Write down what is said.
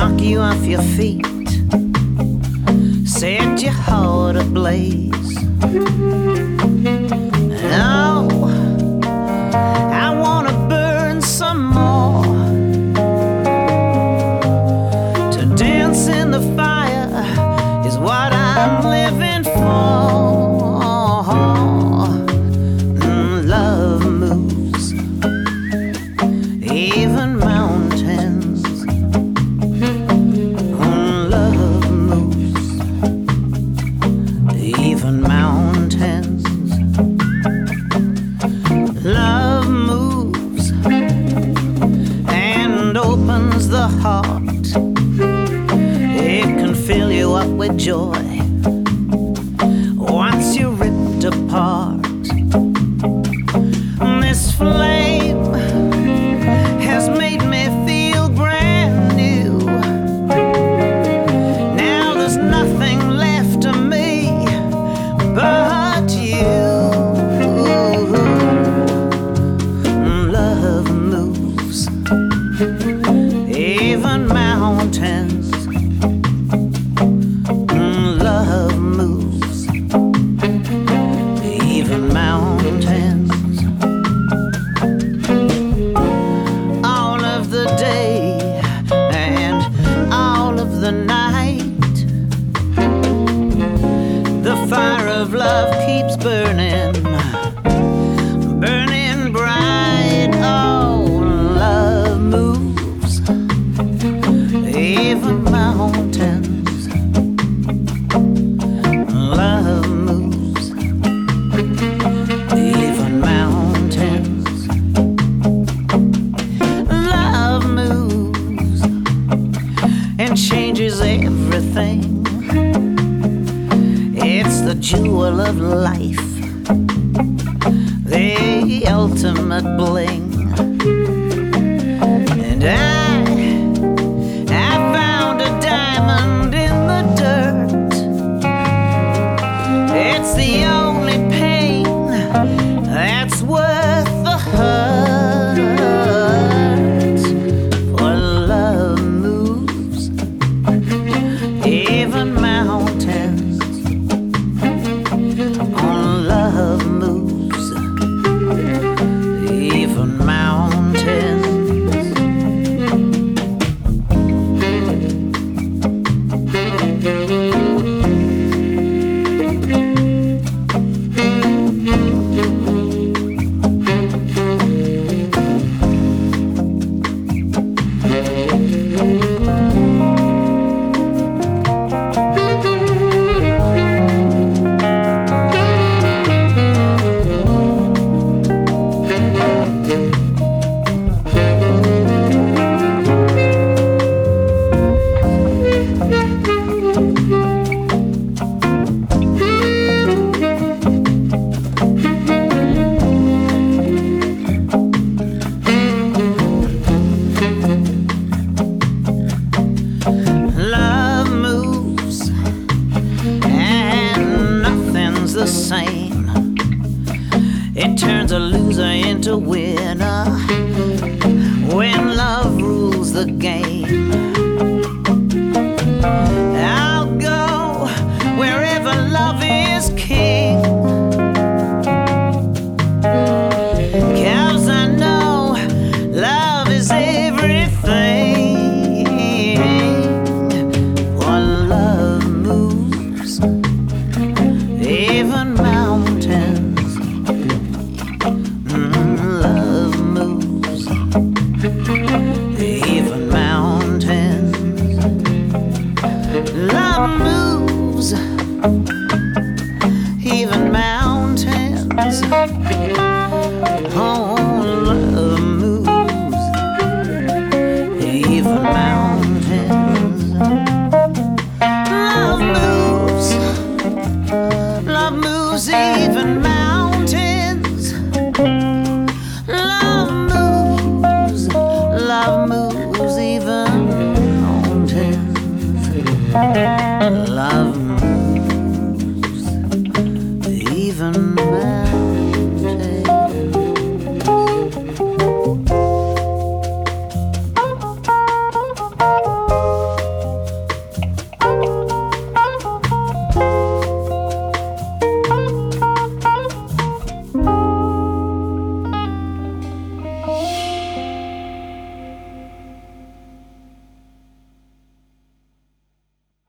knock you off your feet, set your heart ablaze. Oh, I wanna burn some more, to dance in the fire is what I'm living for. Love moves even mountains. Love moves even mountains. Love moves and opens the heart. It can fill you up with joy once you're ripped apart. This flame has made me feel brand new. Now there's nothing left of me but you. Love moves even mountains. Love moves even mountains. All of the day and all of the night, the fire of love keeps burning, burning bright. Oh, love moves even mountains. Love moves even mountains. Love moves and changes everything. It's the jewel of life, the ultimate bling. And I found a diamond in the dirt. It's the only pain that's worth the hurt. For love moves even mountains. Love moves even mountains. The same. It turns a loser into winner when love rules the game. I'll go wherever love is king, 'cause I know love is everything. For love moves even mountains. Love moves even mountains. Love moves even mountains. Oh, love moves even mountains. Love moves. Love moves even mountains. Love moves even mountains. Love moves even mountains.